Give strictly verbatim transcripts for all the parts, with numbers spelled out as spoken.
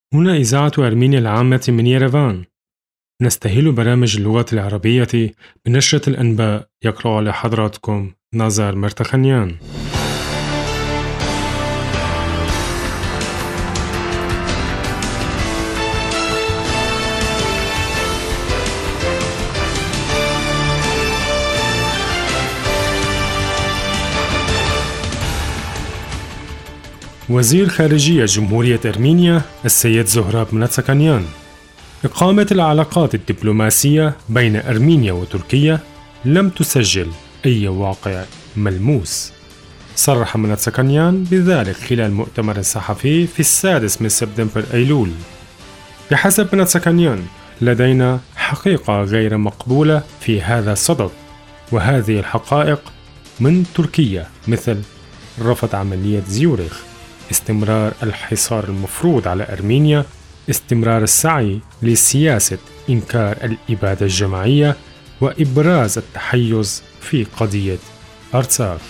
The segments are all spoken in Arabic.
هنا إذاعة أرمينيا العامة من ييرفان. نستهل برامج اللغة العربية بنشرة الأنباء. يقرأ على حضراتكم نزار مرتخنيان. وزير خارجية جمهورية أرمينيا السيد زهراب مناتساكانيان: إقامة العلاقات الدبلوماسية بين أرمينيا وتركيا لم تسجل أي واقع ملموس. صرح مناتساكانيان بذلك خلال مؤتمر صحفي في السادس من سبتمبر أيلول. بحسب مناتساكانيان لدينا حقيقة غير مقبولة في هذا الصدد، وهذه الحقائق من تركيا مثل رفض عملية زيورخ، استمرار الحصار المفروض على أرمينيا، استمرار السعي لسياسة إنكار الإبادة الجماعية، وإبراز التحيز في قضية أرتساخ.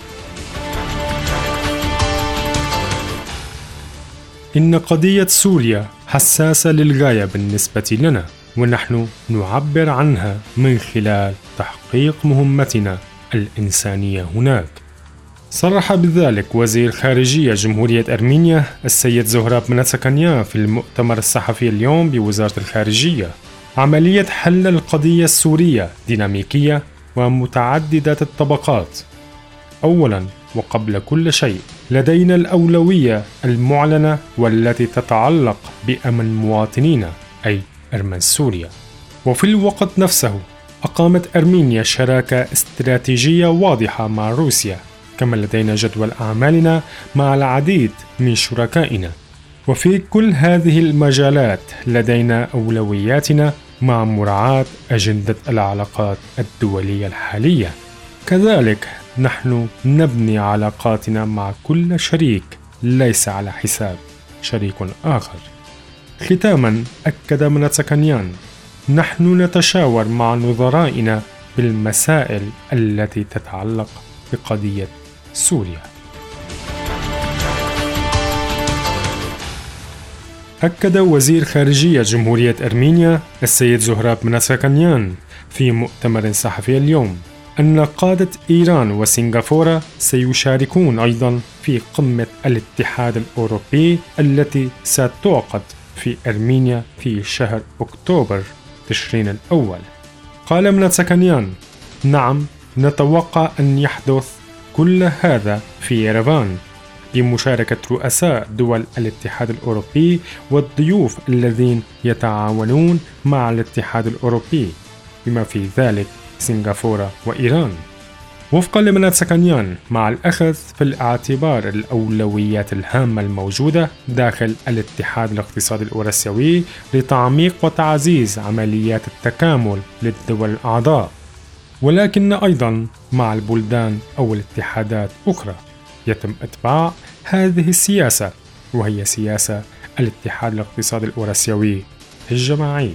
إن قضية سوريا حساسة للغاية بالنسبة لنا، ونحن نعبر عنها من خلال تحقيق مهمتنا الإنسانية هناك. صرح بذلك وزير خارجية جمهورية أرمينيا السيد زهراب مناتساكانيان في المؤتمر الصحفي اليوم بوزارة الخارجية. عملية حل القضية السورية ديناميكية ومتعددة الطبقات. أولاً وقبل كل شيء لدينا الأولوية المعلنة والتي تتعلق بأمن مواطنينا أي أرمن سوريا. وفي الوقت نفسه أقامت أرمينيا شراكة استراتيجية واضحة مع روسيا، كما لدينا جدول أعمالنا مع العديد من شركائنا، وفي كل هذه المجالات لدينا أولوياتنا مع مراعاة أجندة العلاقات الدولية الحالية. كذلك نحن نبني علاقاتنا مع كل شريك ليس على حساب شريك آخر. ختاماً أكد مناتساكانيان: نحن نتشاور مع نظرائنا بالمسائل التي تتعلق بقضية سوريا. أكد وزير خارجية جمهورية أرمينيا السيد زهراب مناتساكانيان في مؤتمر صحفي اليوم أن قادة إيران وسنغافورة سيشاركون أيضا في قمة الاتحاد الأوروبي التي ستعقد في أرمينيا في شهر أكتوبر تشرين الأول. قال مناتساكانيان: نعم، نتوقع أن يحدث كل هذا في ييرفان بمشاركة رؤساء دول الاتحاد الأوروبي والضيوف الذين يتعاونون مع الاتحاد الأوروبي بما في ذلك سنغافورة وإيران. وفقا لمناتساكانيان، مع الأخذ في الاعتبار الأولويات الهامة الموجودة داخل الاتحاد الاقتصادي الأوراسيوي لتعميق وتعزيز عمليات التكامل للدول الأعضاء، ولكن أيضا مع البلدان أو الاتحادات أخرى يتم إتباع هذه السياسة، وهي سياسة الاتحاد الاقتصادي الأوراسيوي الجماعي.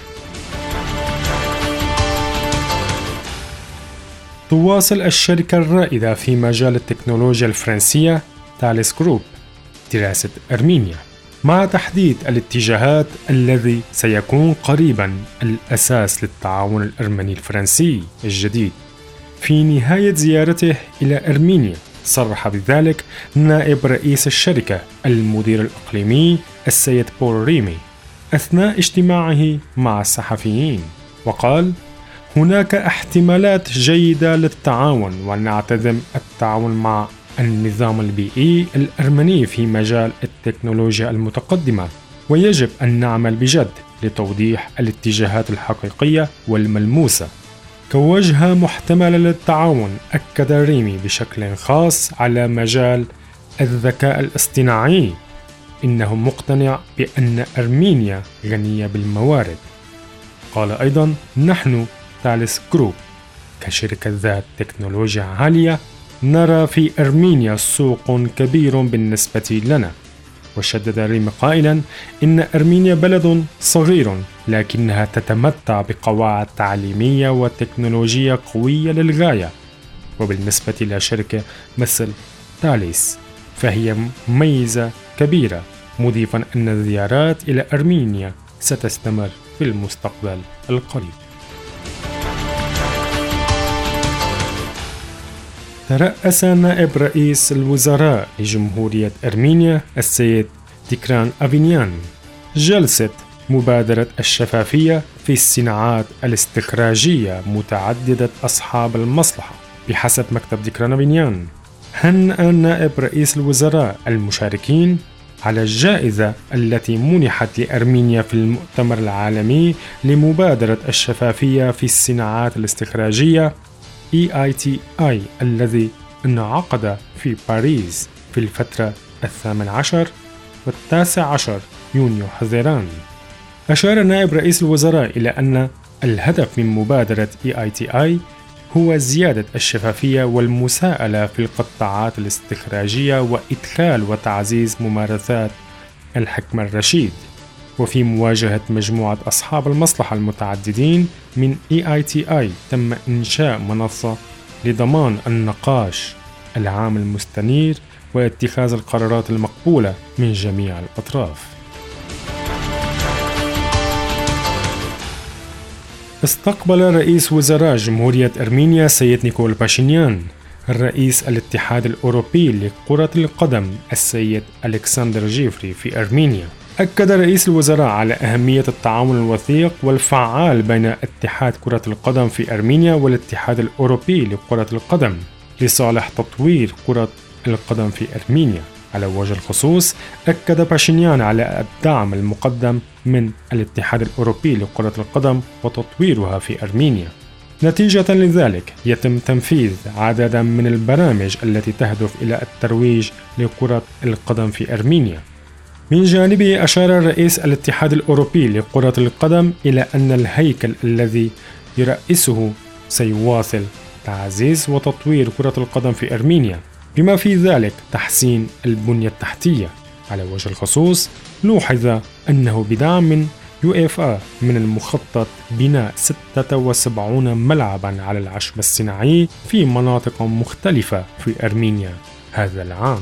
تواصل الشركة الرائدة في مجال التكنولوجيا الفرنسية تاليس جروب دراسة أرمينيا مع تحديد الاتجاهات الذي سيكون قريبا الأساس للتعاون الأرمني الفرنسي الجديد. في نهاية زيارته إلى أرمينيا صرح بذلك نائب رئيس الشركة المدير الإقليمي السيد بول ريمي أثناء اجتماعه مع الصحفيين، وقال: هناك احتمالات جيدة للتعاون، ونعتزم التعاون مع النظام البيئي الأرمني في مجال التكنولوجيا المتقدمة، ويجب أن نعمل بجد لتوضيح الاتجاهات الحقيقية والملموسة. كوجهة محتملة للتعاون أكد ريمي بشكل خاص على مجال الذكاء الاصطناعي. إنه مقتنع بأن أرمينيا غنية بالموارد. قال أيضا: نحن تاليس جروب كشركة ذات تكنولوجيا عالية نرى في أرمينيا سوق كبير بالنسبة لنا. وشدد ريم قائلا: إن أرمينيا بلد صغير لكنها تتمتع بقواعد تعليمية وتكنولوجية قوية للغاية، وبالنسبة إلى شركة مثل تاليس فهي ميزة كبيرة مضيفا أن الزيارات إلى أرمينيا ستستمر في المستقبل القريب. ترأس نائب رئيس الوزراء لجمهورية أرمينيا السيد تيكران أفينيان جلسة مبادرة الشفافية في الصناعات الاستخراجية متعددة أصحاب المصلحة. بحسب مكتب تيكران أفينيان، هنأ نائب رئيس الوزراء المشاركين على الجائزة التي منحت لأرمينيا في المؤتمر العالمي لمبادرة الشفافية في الصناعات الاستخراجية إي آي تي آي الذي انعقد في باريس في الفترة الثامن عشر والتاسع عشر يونيو حزيران. أشار نائب رئيس الوزراء إلى أن الهدف من مبادرة إي آي تي آي هو زيادة الشفافية والمساءلة في القطاعات الاستخراجية وإدخال وتعزيز ممارسات الحكم الرشيد، وفي مواجهة مجموعة أصحاب المصلحة المتعددين من إي آي تي آي تم إنشاء منصة لضمان النقاش العام المستنير واتخاذ القرارات المقبولة من جميع الأطراف. استقبل رئيس وزراء جمهورية أرمينيا سيد نيكول باشينيان الرئيس الاتحاد الأوروبي لكرة القدم السيد ألكسندر جيفري في أرمينيا. أكد رئيس الوزراء على أهمية التعاون الوثيق والفعال بين اتحاد كرة القدم في أرمينيا والاتحاد الأوروبي لكرة القدم لصالح تطوير كرة القدم في أرمينيا. على وجه الخصوص، أكد باشينيان على الدعم المقدم من الاتحاد الأوروبي لكرة القدم وتطويرها في أرمينيا. نتيجة لذلك يتم تنفيذ عددا من البرامج التي تهدف إلى الترويج لكرة القدم في أرمينيا. من جانبه، أشار الرئيس الاتحاد الأوروبي لكرة القدم إلى أن الهيكل الذي يرأسه سيواصل تعزيز وتطوير كرة القدم في أرمينيا، بما في ذلك تحسين البنية التحتية. على وجه الخصوص، لوحظ أنه بدعم من يو إف إيه من المخطط بناء ستة وسبعين ملعبا على العشب الصناعي في مناطق مختلفة في أرمينيا هذا العام.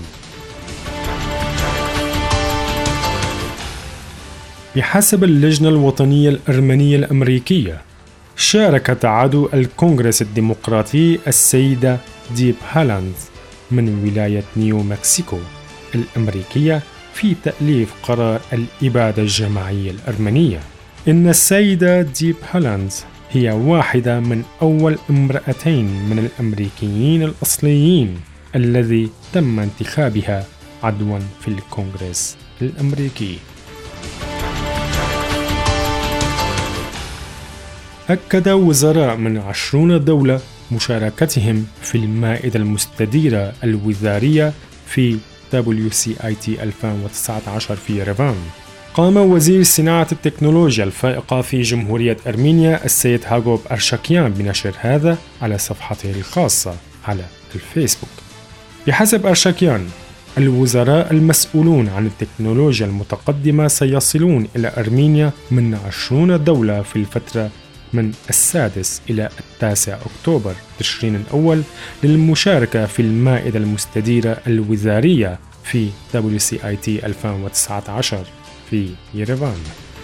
بحسب اللجنة الوطنية الأرمنية الأمريكية، شاركت عضو الكونغرس الديمقراطي السيدة ديب هالاند من ولاية نيو مكسيكو الأمريكية في تأليف قرار الإبادة الجماعية الأرمنية. إن السيدة ديب هالاند هي واحدة من أول امرأتين من الأمريكيين الأصليين الذي تم انتخابها عضوا في الكونغرس الأمريكي. أكد وزراء من عشرون دولة مشاركتهم في المائدة المستديرة الوزارية في دبليو سي آي تي ألفين وتسعة عشر في يريفان. قام وزير صناعة التكنولوجيا الفائقة في جمهورية أرمينيا السيد هاغوب أرشاكيان بنشر هذا على صفحته الخاصة على الفيسبوك. بحسب أرشاكيان، الوزراء المسؤولون عن التكنولوجيا المتقدمة سيصلون إلى أرمينيا من عشرون دولة في الفترة من السادس إلى التاسع أكتوبر تشرين الأول للمشاركة في المائدة المستديرة الوزارية في دبليو سي آي تي ألفين وتسعة عشر في يريفان.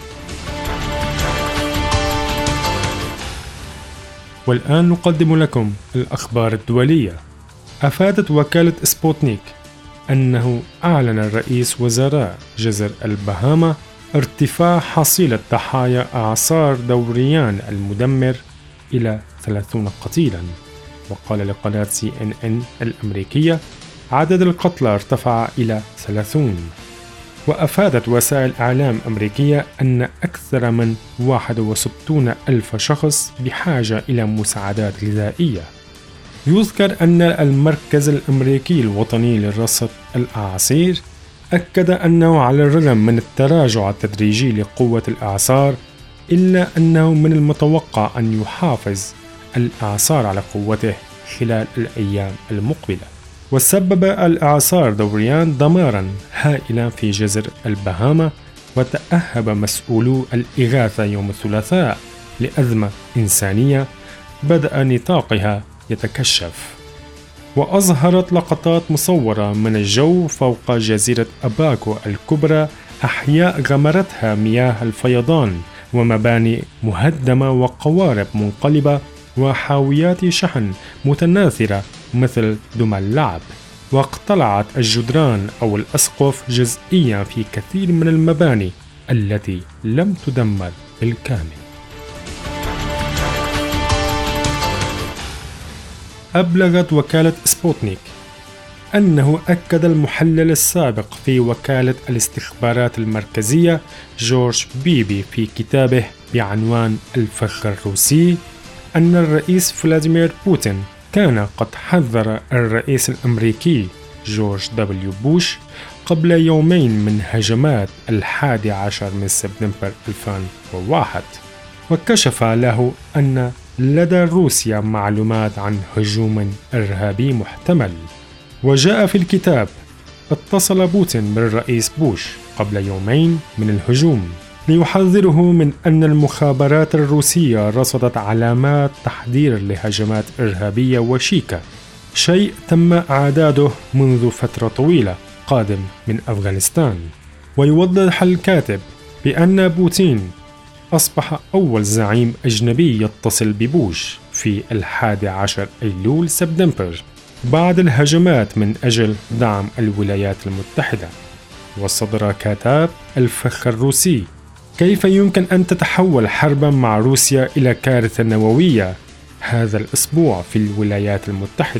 والآن نقدم لكم الأخبار الدولية. أفادت وكالة سبوتنيك أنه أعلن رئيس وزراء جزر البهاما ارتفاع حصيلة ضحايا إعصار دوريان المدمر إلى ثلاثين قتيلا. وقال لقناة سي إن إن الأمريكية عدد القتلى ارتفع إلى ثلاثين. وأفادت وسائل إعلام أمريكية أن أكثر من واحد وستين ألف شخص بحاجة إلى مساعدات غذائية. يذكر أن المركز الأمريكي الوطني لرصد الأعاصير أكد أنه على الرغم من التراجع التدريجي لقوة الإعصار، إلا أنه من المتوقع أن يحافظ الإعصار على قوته خلال الأيام المقبلة. وسبب الإعصار دوريان دمارا هائلا في جزر البهاما، وتأهب مسؤولو الإغاثة يوم الثلاثاء لأزمة إنسانية بدأ نطاقها يتكشف. وأظهرت لقطات مصورة من الجو فوق جزيرة أباكو الكبرى أحياء غمرتها مياه الفيضان، ومباني مهدمة وقوارب منقلبة وحاويات شحن متناثرة مثل دمى اللعب. واقتلعت الجدران أو الأسقف جزئيا في كثير من المباني التي لم تدمر بالكامل. أبلغت وكالة سبوتنيك أنه أكد المحلل السابق في وكالة الاستخبارات المركزية جورج بيبي في كتابه بعنوان الفخ الروسي أن الرئيس فلاديمير بوتين كان قد حذر الرئيس الأمريكي جورج دبليو بوش قبل يومين من هجمات الحادي عشر من سبتمبر ألفين وواحد، وكشف له أن لدى روسيا معلومات عن هجوم إرهابي محتمل. وجاء في الكتاب: اتصل بوتين بالرئيس بوش قبل يومين من الهجوم ليحذره من أن المخابرات الروسية رصدت علامات تحضير لهجمات إرهابية وشيكة، شيء تم إعداده منذ فترة طويلة قادم من أفغانستان. ويوضح الكاتب بأن بوتين أصبح أول زعيم أجنبي يتصل ببوش في الحادي عشر أيلول سبتمبر بعد الهجمات من أجل دعم الولايات المتحدة. وصدر كتاب الفخ الروسي: كيف يمكن أن تتحول حربا مع روسيا إلى كارثة نووية هذا الأسبوع في الولايات المتحدة.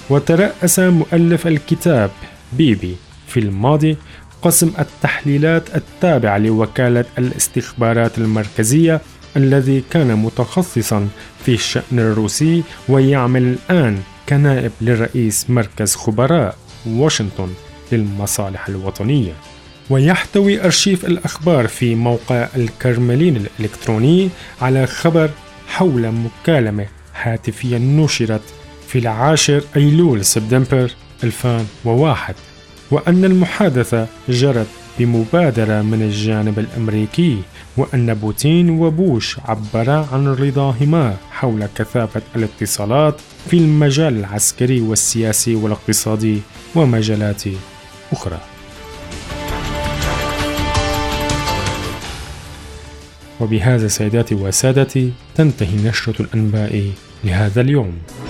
وترأس مؤلف الكتاب بيبي في الماضي قسم التحليلات التابع لوكالة الاستخبارات المركزية الذي كان متخصصا في الشأن الروسي ويعمل الآن كنائب لرئيس مركز خبراء واشنطن للمصالح الوطنية. ويحتوي أرشيف الأخبار في موقع الكرملين الإلكتروني على خبر حول مكالمة هاتفية نشرت في العاشر أيلول سبتمبر ألفين وواحد، وأن المحادثة جرت بمبادرة من الجانب الأمريكي، وأن بوتين وبوش عبرا عن رضاهما حول كثافة الاتصالات في المجال العسكري والسياسي والاقتصادي ومجالات أخرى. وبهذا سيداتي وسادتي تنتهي نشرة الأنباء لهذا اليوم.